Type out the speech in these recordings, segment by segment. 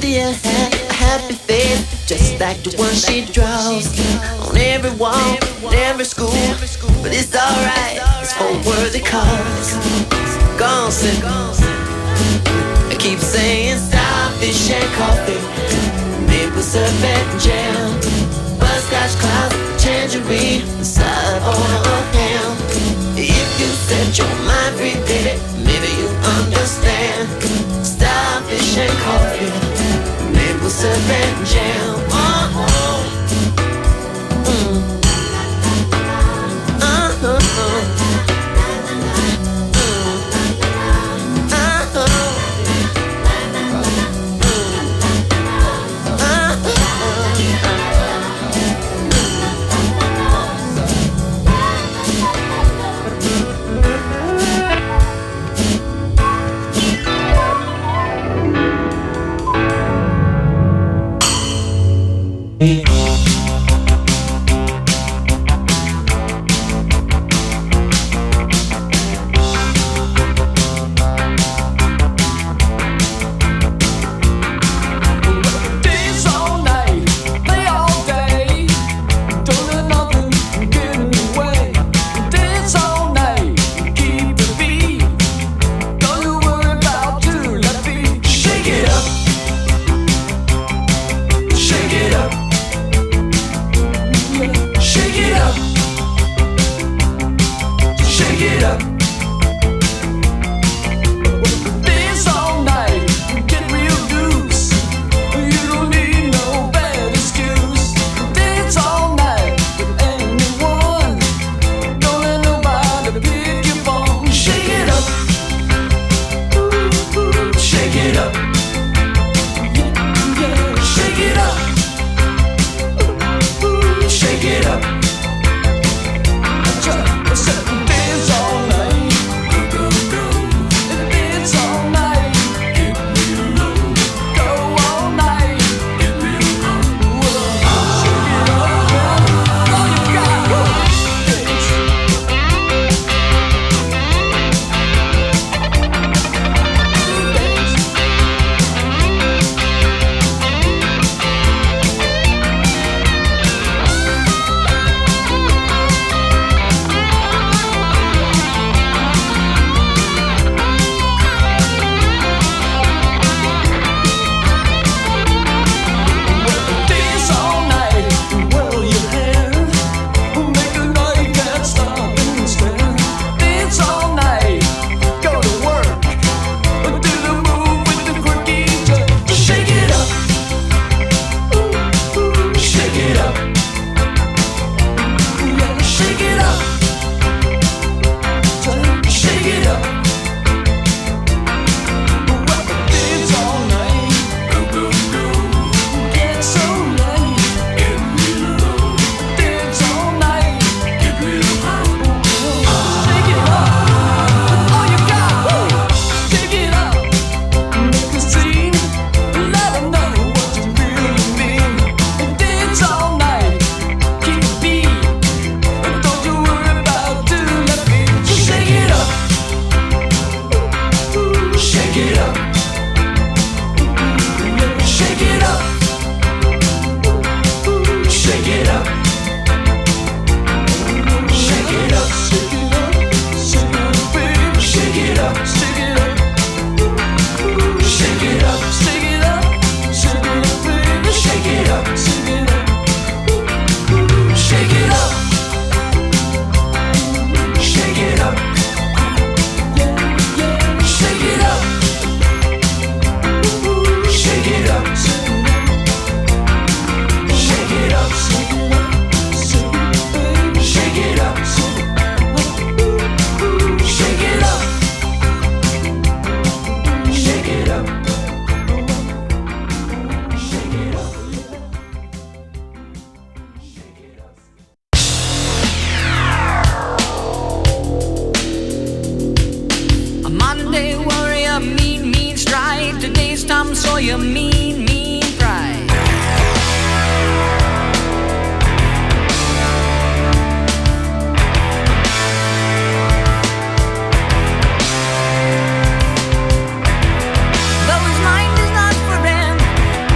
see a happy face, just like the one she draws on every wall, in every school. But it's alright, it's for a worthy cause. Gone, sit. I keep saying starfish and coffee, maple syrup and jam, butterscotch clouds, tangerine, the side of ham. If you set your mind free, baby, maybe you understand. Starfish and coffee, maple syrup and jam. your mean, mean pride. Though his mind is not for him,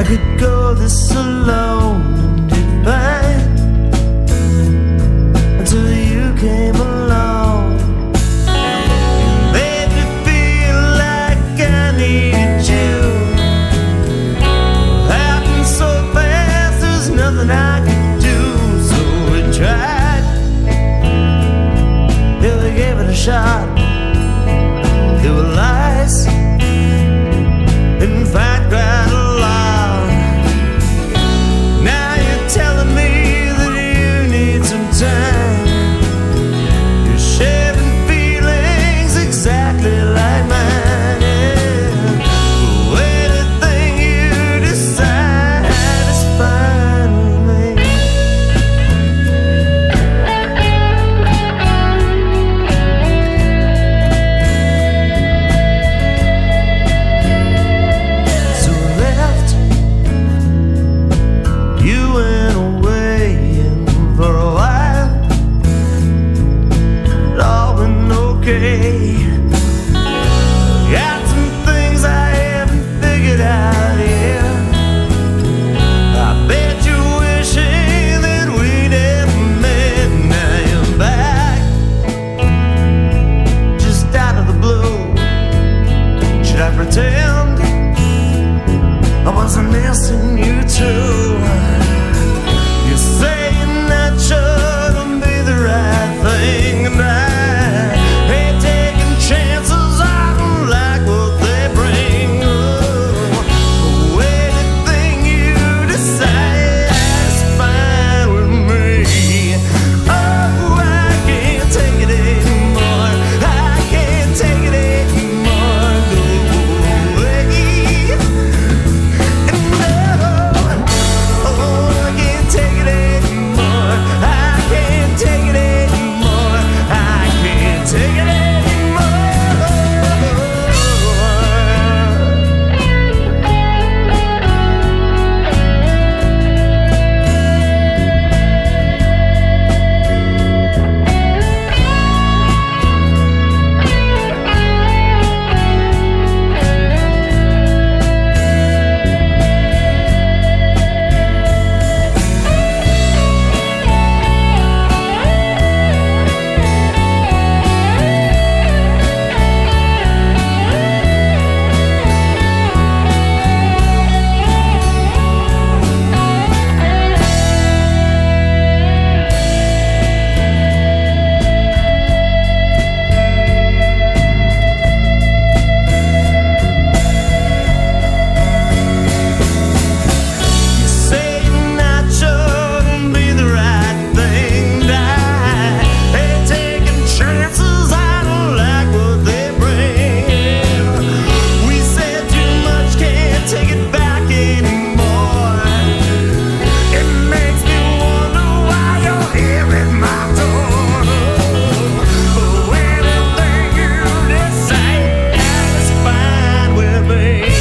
I could go this alone and be fine until you came along. You made me feel like I needed you. It happened so fast, there's nothing I could do. So we tried, yeah, we gave it a shot. There were lies, in fact, quite a lot. Now you're telling me that you need some time. You're sharing feelings exactly like mine, yeah. But anything you decide is fine with me. So I left, you went away, and for a while it all been okay. Got some things I haven't figured out yet. I bet you're wishing that we never met. Now you're back, just out of the blue. Should I pretend I wasn't missing you too? You're saying that shouldn't be the right thing, and I ain't taking chances. I don't like what they bring. Oh, anything you decide is fine with me. Oh, I can't take it anymore. I can't take it anymore. Go away. And no, oh, I can't take it anymore. I can't take it anymore. I can't take it anymore. Saying that shouldn't be the right thing. I ain't taking chances. I don't like what they bring. We said too much, can't take it back anymore. It makes me wonder why you're here at my door. Oh, anything you decide is fine with me.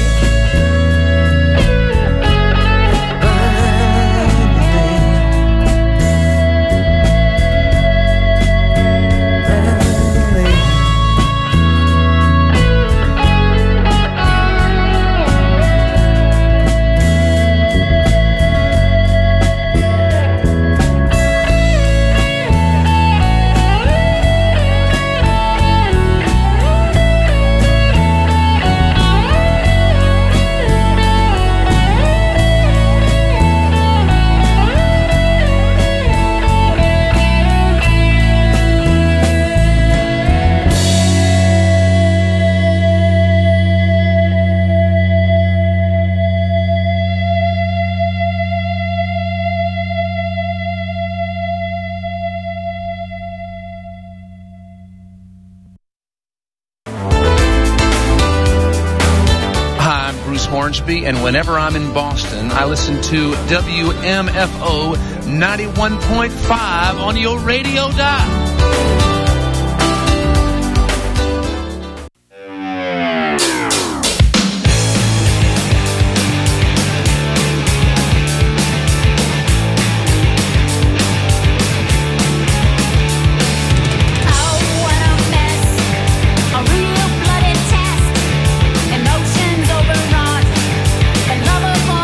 Hi, I'm Bruce Hornsby, and whenever I'm in Boston, I listen to WMFO 91.5 on your radio dial. Emotions overwrought, and love of all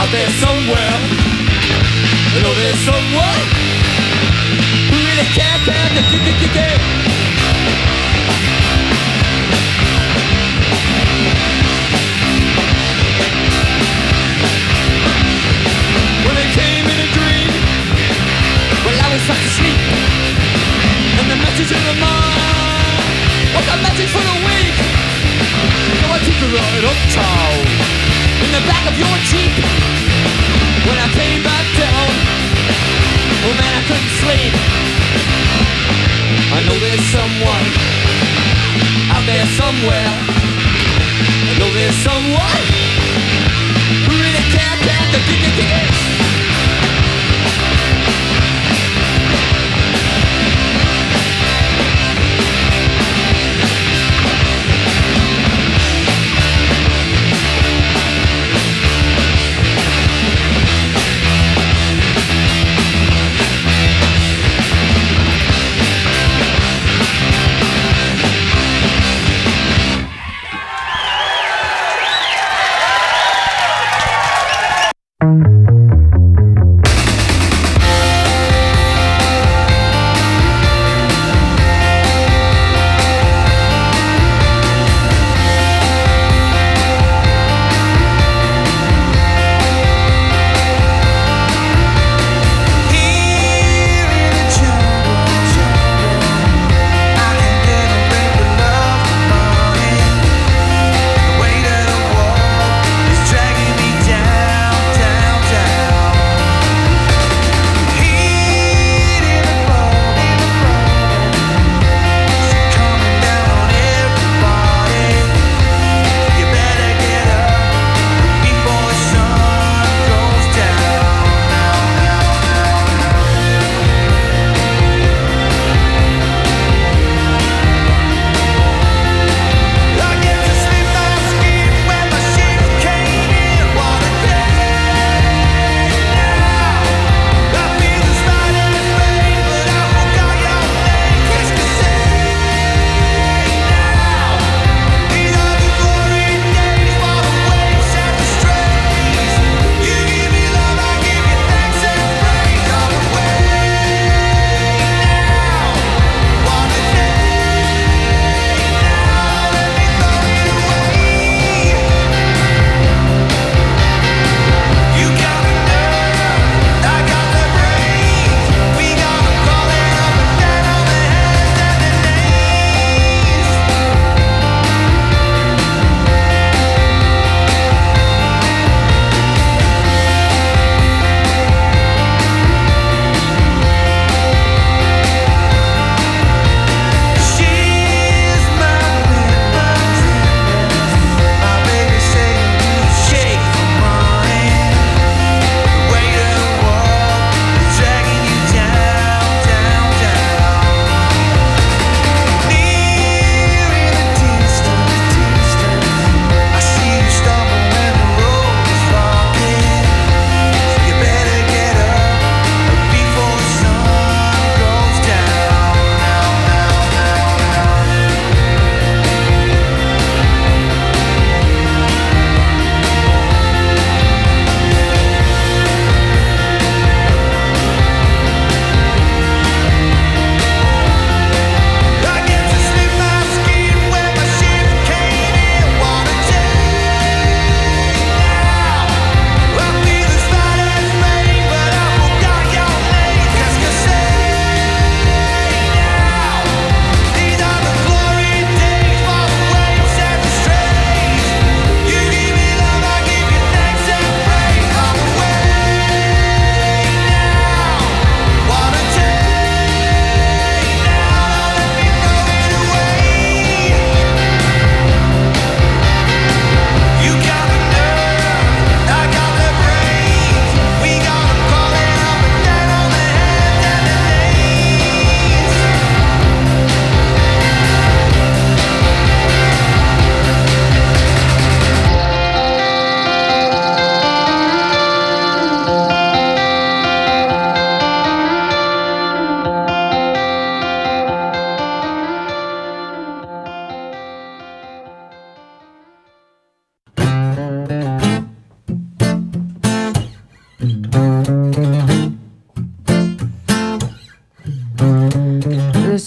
out there somewhere. I know there's someone who really can't the kick. When it came in a dream, well, I was fast asleep, and the message in my mind was a message for the weak. So I took a ride uptown in the back of your Jeep. When I came back down, oh man, I couldn't sleep. I know there's someone out there somewhere. I know there's someone who really can't the kick.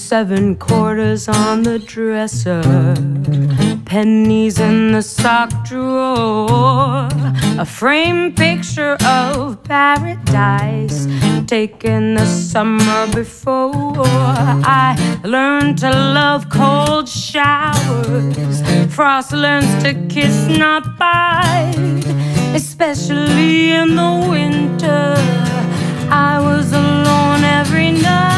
7 quarters on the dresser, pennies in the sock drawer, a framed picture of paradise taken the summer before. I learned to love cold showers. Frost learns to kiss, not bite, especially in the winter. I was alone every night.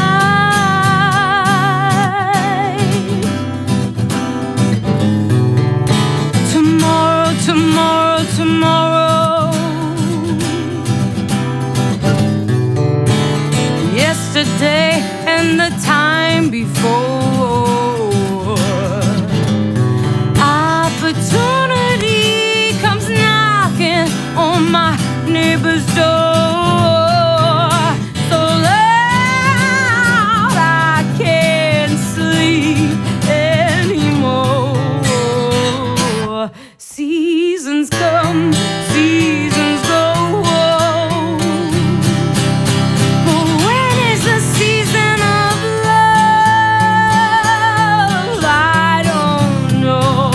Tomorrow, tomorrow, tomorrow. Yesterday and the time before. Opportunity comes knocking on my neighbor's door. Seasons come, seasons go. But when is the season of love? I don't know.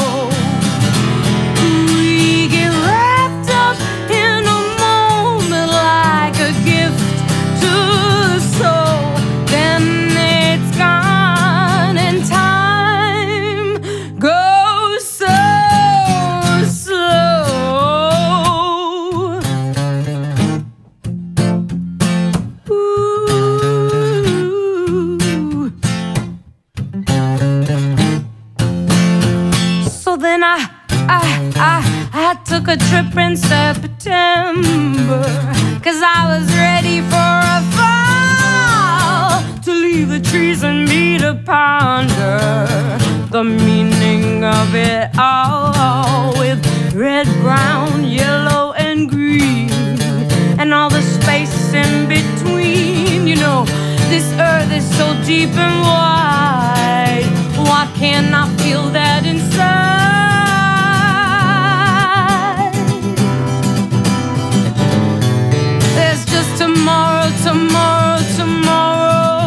We get wrapped up in a moment like a gift to the soul. Then it's gone and time goes so slow. Ooh. So then I took a trip in September, 'cause I was ready for a fall, to leave the trees and me to ponder the meaning of it all, with red, brown, yellow, and green, and all the space in between. You know, this earth is so deep and wide. Why can't I feel that inside? There's just tomorrow, tomorrow, tomorrow.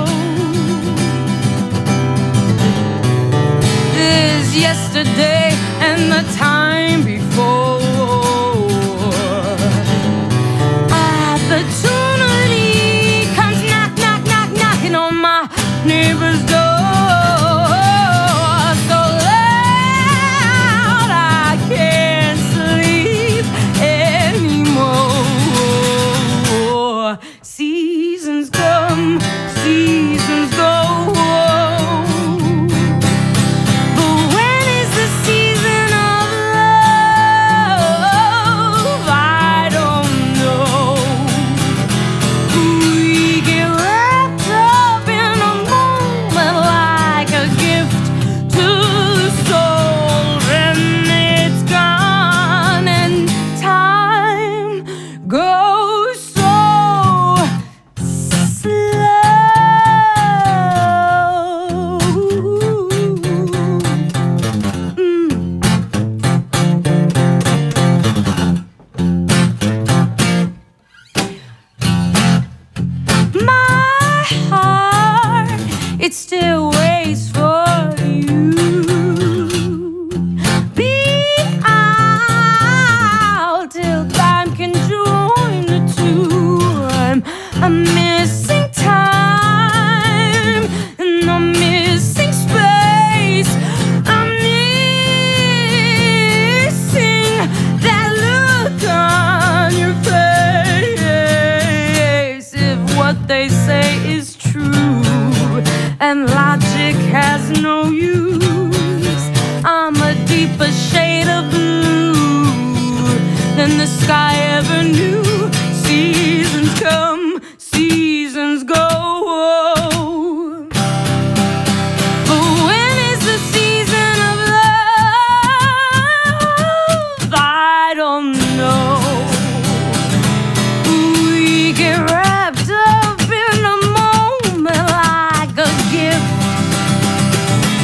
There's yesterday and the time before. Opportunity comes knock, knock, knock, knocking on my neighbor's door. So loud I can't sleep anymore. Seasons come, seasons go. But when is the season of love? I don't know. We get wrapped up in a moment like a gift to the soul. Then it's gone and time goes so slow. My heart, it still waits for you. Be out till time can join the two. I'm missing time and I'm missing space. I'm missing that look on your face. If what they say is true and logic has no use, I'm a deeper shade of blue than the sky ever knew. Seasons come, seasons go. But when is the season of love? I don't know. We get wrapped up in a moment like a gift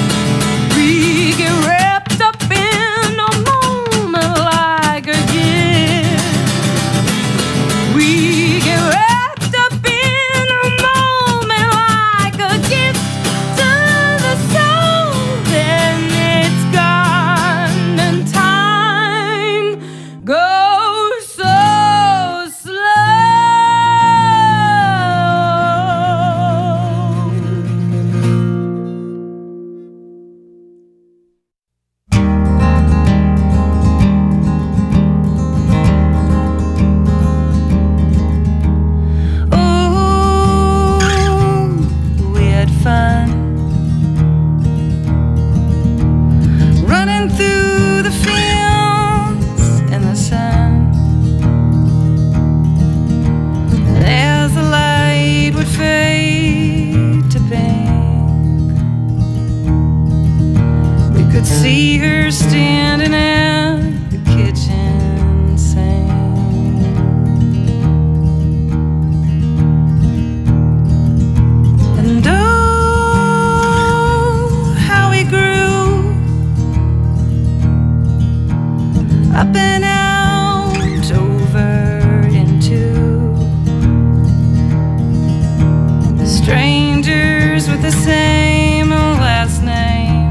strangers with the same last name,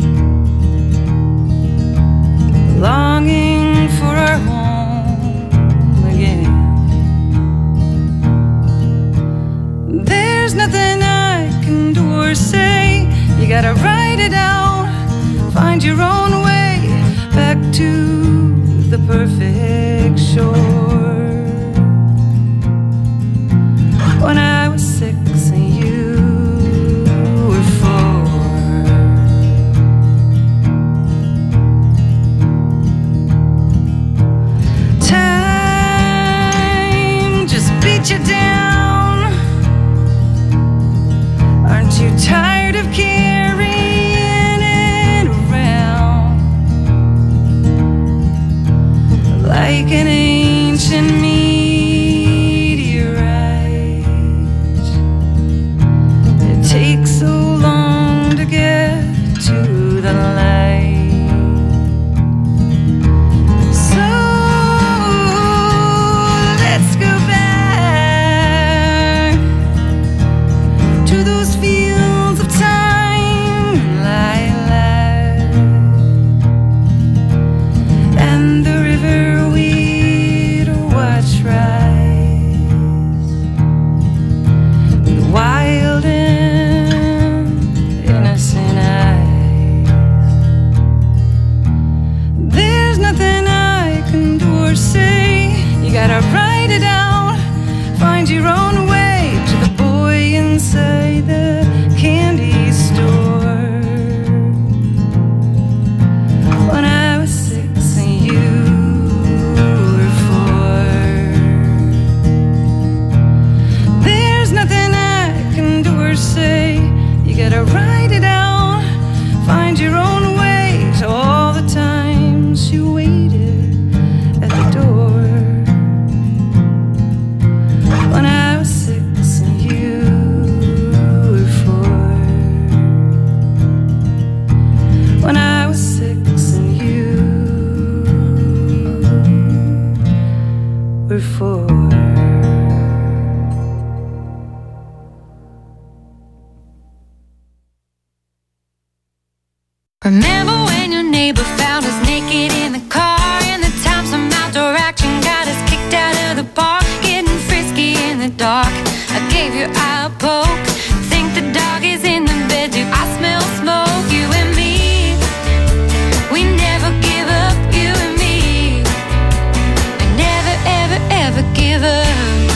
longing for our home again. There's nothing I can do or say. You gotta write it out, find your own way back to the perfect shore. When I was 6 and you were 4, time just beat you down. Aren't you tired of carrying it around like an ancient meteorite? It takes so long to get to the light. So let's go back to those fields of time, lilac, and the river we'd watch rise, with wild and innocent eyes. There's nothing I can do or say. You gotta write it out, find your own way to the boy inside the candy store. When I was 6 and you were 4, there's nothing I can do or say. You gotta write it out, find your own way to all the times you waited at the door. When I was 6 and you were 4. When I was 6 and you were 4. Remember when your neighbor found us naked in the car, and the time some outdoor action got us kicked out of the park, getting frisky in the dark. I gave your eye a poke, think the dog is in the bed too. I smell smoke, you and me. We never give up, you and me. We never, ever, ever give up.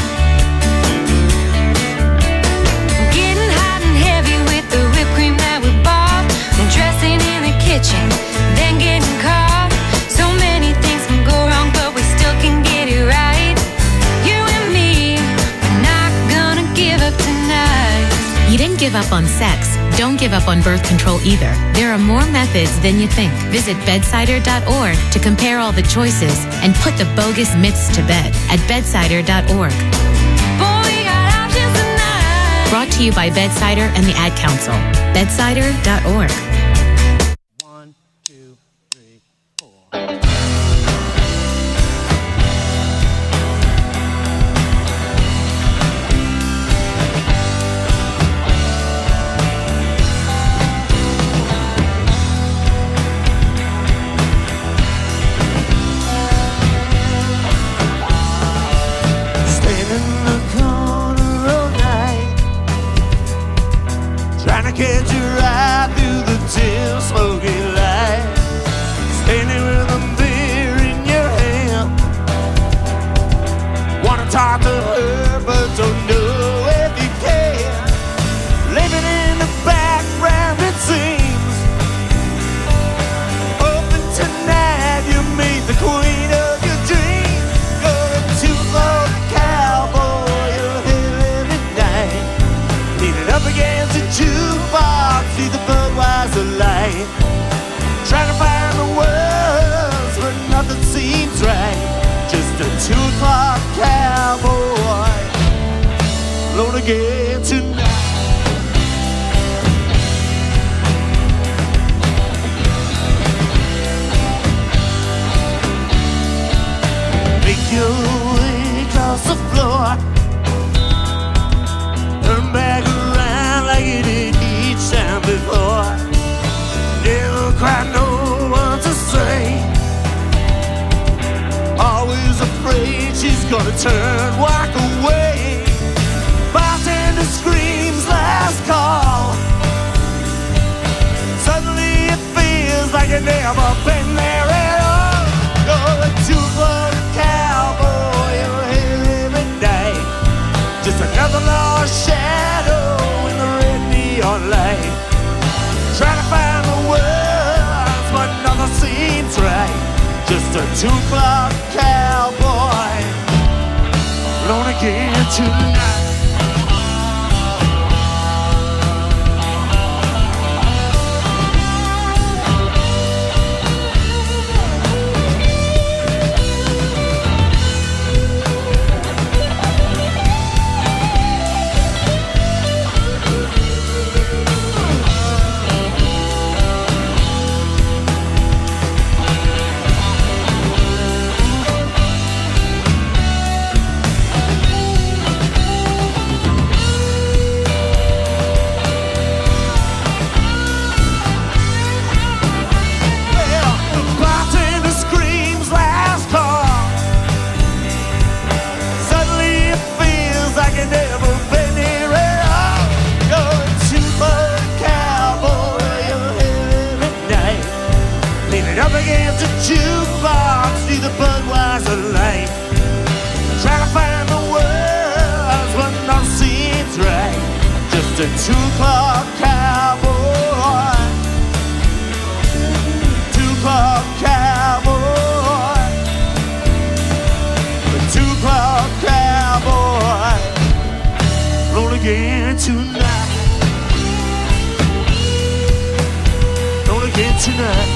Getting hot and heavy with the whipped cream that we bought, and dressing in the kitchen, then getting caught. So many things can go wrong, but we still can get it right. You and me, we're not gonna give up tonight. You didn't give up on sex. Don't give up on birth control either. There are more methods than you think. Visit bedsider.org to compare all the choices and put the bogus myths to bed at bedsider.org. Boy, we got options tonight. Brought to you by Bedsider and the Ad Council. Bedsider.org. 1, 2, 3, 4. Stand in the corner all night, trying to catch your eye through the dim, smoky light. Standing with a beer in your hand, wanna talk to her but don't know if you can. Living in the background it seems, hoping tonight you meet the queen of your dreams. You're a two-fold cowboy, you're here every night, leaning up against the jukebox, see the Budweiser light, trying to find the words but nothing seems right. Just a 2 o'clock cowboy, alone again tonight. Make your way across the floor, turn back around. turn, walk away. Bartender screams last call. Suddenly it feels like you've never been there at all. You're a two-club cowboy, you're here every day. Just another lost shadow in the red neon light. Trying to find the words, but nothing seems right. Just a two-club cowboy, alone again tonight. Jukebox, see the Budweiser light. Try to find the words, but nothing seems right. Just a two-club cowboy, two-club cowboy, a two-club cowboy, roll again tonight, roll again tonight.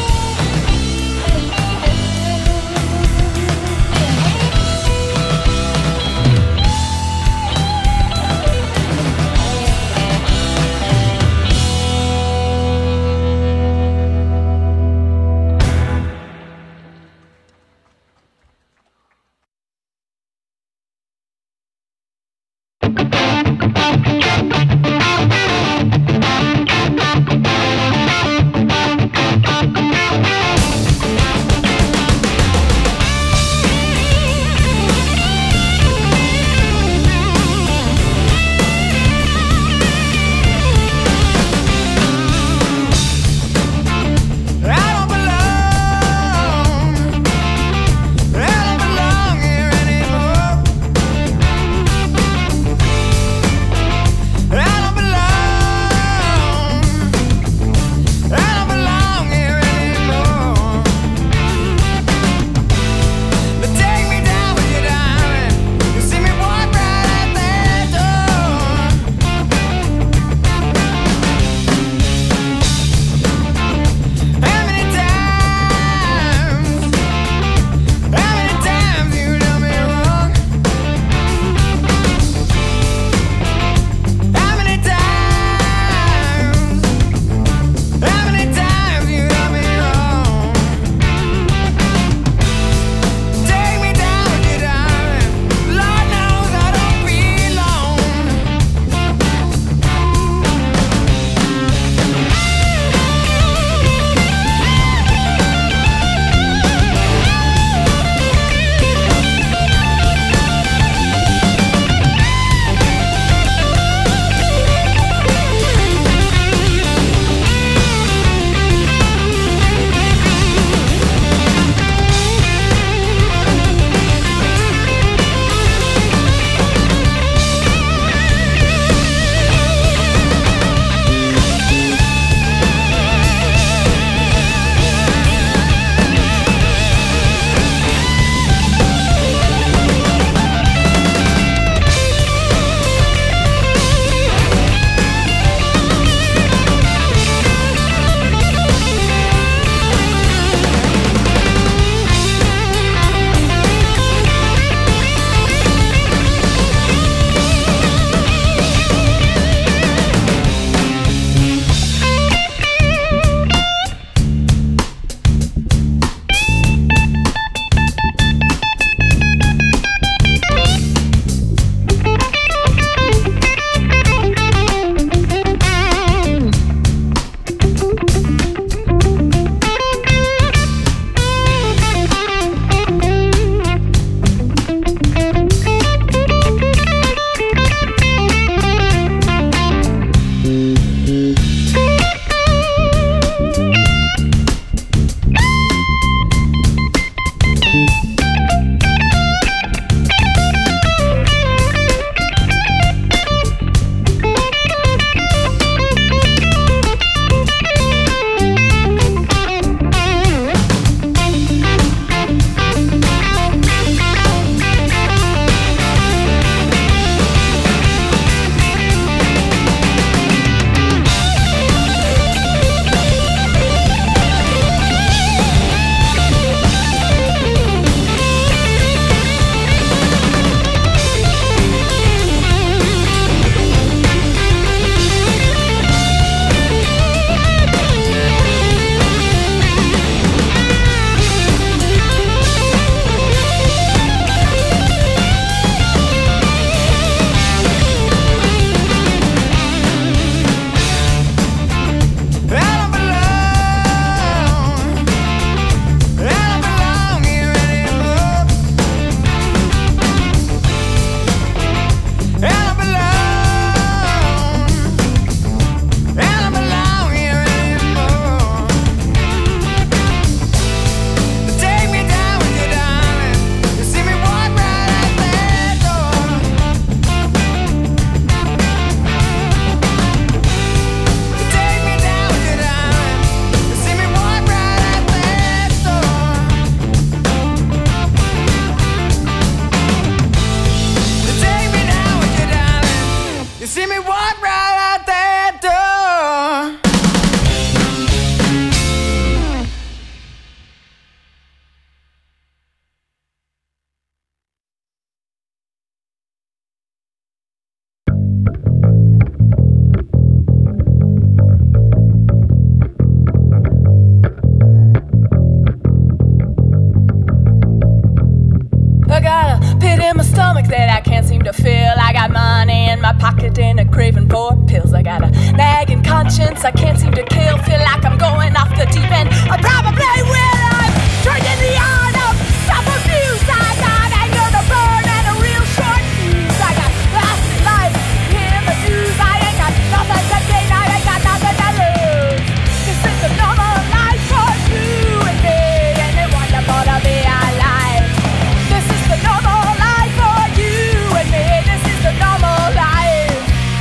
stomach that I can't seem to fill. I got money in my pocket and a craving for pills. I got a nagging conscience I can't seem to kill. Feel like I'm going off the deep end. I probably will. I'm drinking the art of self-abuse. I got anger to burn and a real short fuse. I got lasting life in the news. I ain't got nothing to gain. I ain't got nothing to lose. This is the normal life for you and me, and it's wonderful to be alive. This is the normal life for you and me. This is the normal life.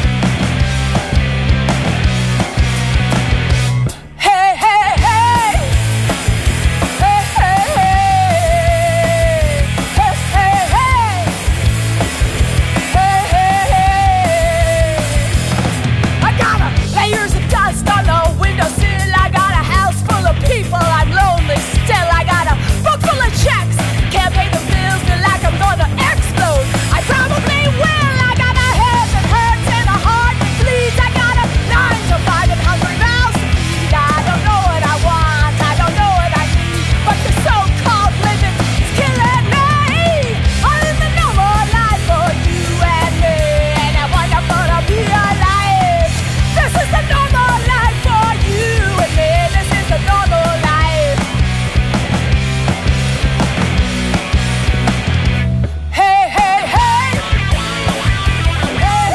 Hey, hey, hey. Hey, hey, hey. Hey, hey, hey. Hey, hey, hey. I got layers of dust on the windowsill. I got a house full of people. I'm lonely still. I got a book full of checks. Can't pay the bills. Feel like I'm gonna explode. I probably will. I got a head that hurts and a heart that bleeds. I got a 9 to 5 and hungry mouths to feed. I don't know what I want. I don't know what I need. But the so-called living is killing me. I'm in the normal life for you and me, and it's wonderful to be alive. This is the normal life for you and me. This is the normal life. Hey, hey, hey. Hey,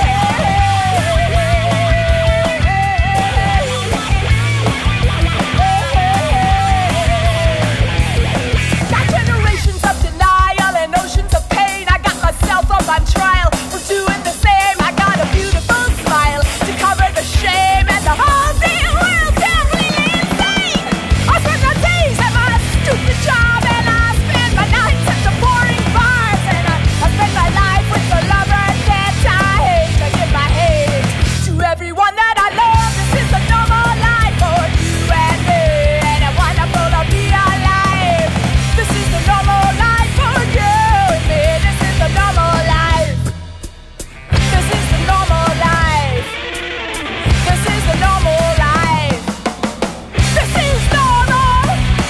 got generations of denial and oceans of pain. I got myself up on trial for doing the same. I got a beautiful smile to cover the shame, and the whole damn world's completely insane. I spend my days at my stupid job, and I spend my nights at the boring bars, and I spend my life with the lover that I hate. I give my hate to everyone that I love. This is the normal life for you and me, and it's wonderful to be alive. This is the normal life for you and me. This is the normal life. This is the normal life. This is the normal life. This is normal.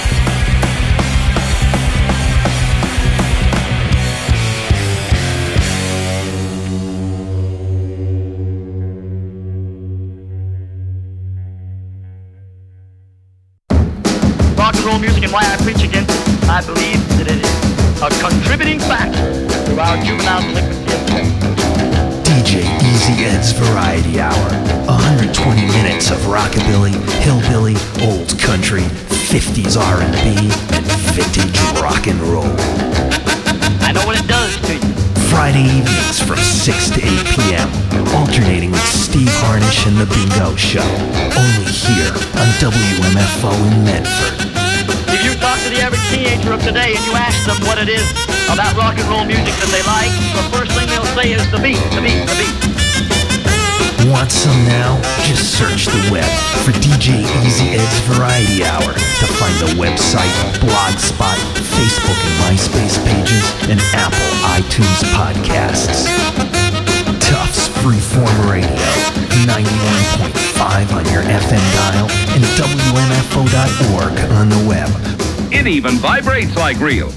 Rock and roll music and why I preach against it. I believe that it is a contributing factor to our juvenile delinquency. DJ Easy Ed's Variety Hour. 120 minutes of rockabilly, hillbilly, old country, 50s R&B, and vintage rock and roll. I know what it does to you. Friday evenings from 6 to 8 p.m. Alternating with Steve Harnish and The Bingo Show. Only here on WMFO in Medford. If you talk to the average teenager of today and you ask them what it is about rock and roll music that they like, the first thing they'll say is the beat, the beat, the beat. Want some now? Just search the web for DJ Easy Ed's Variety Hour to find the website, Blogspot, Facebook and MySpace pages, and Apple iTunes podcasts. Tufts Freeform Radio, 91.5 on your FM dial, and WMFO.org on the web. It even vibrates like real.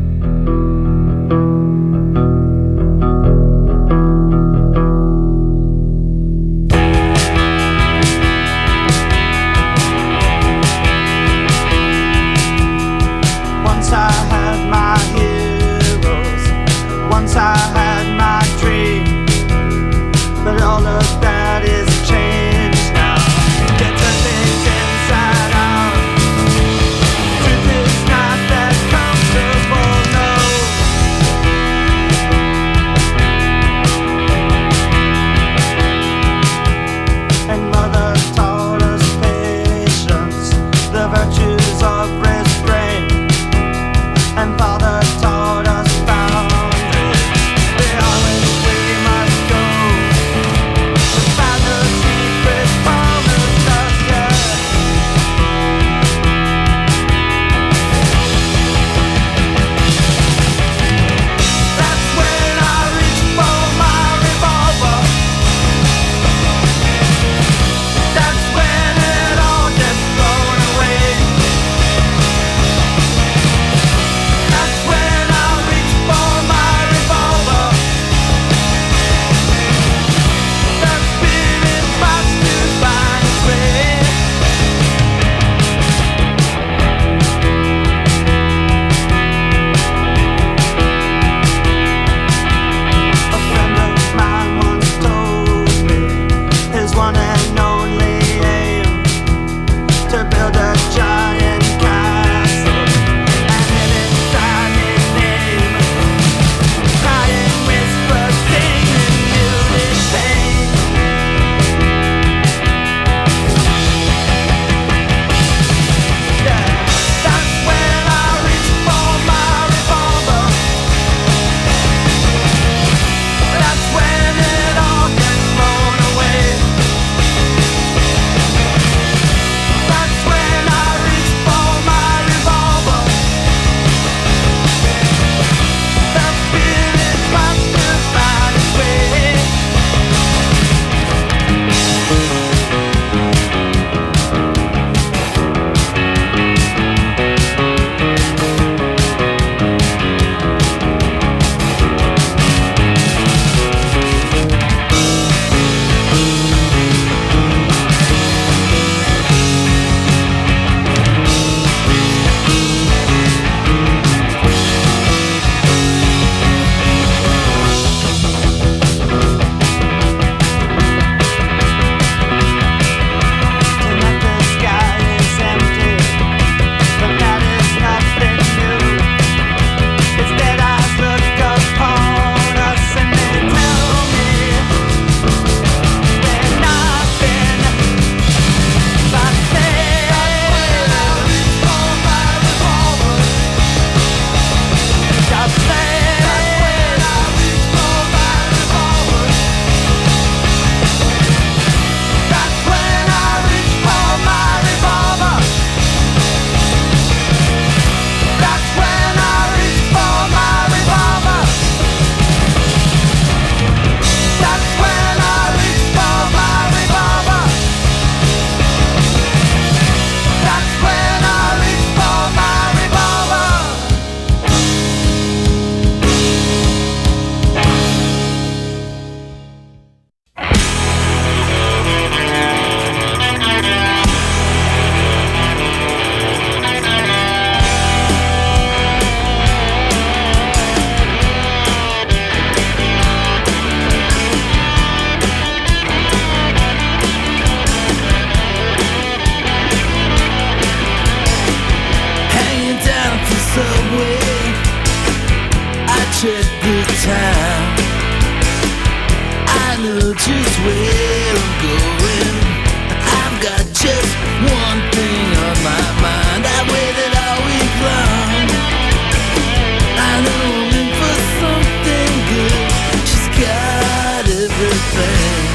Once I had my heroes, once I had my dream, but all of that is changed now. They turn things inside out. Truth is not that comfortable, no. And mother taught us patience, the virtues of restraint. And father taught us boundaries, the only we must go. know just where I'm going. I've got just one thing on my mind. I waited all week long. I know I'm in for something good. She's got everything.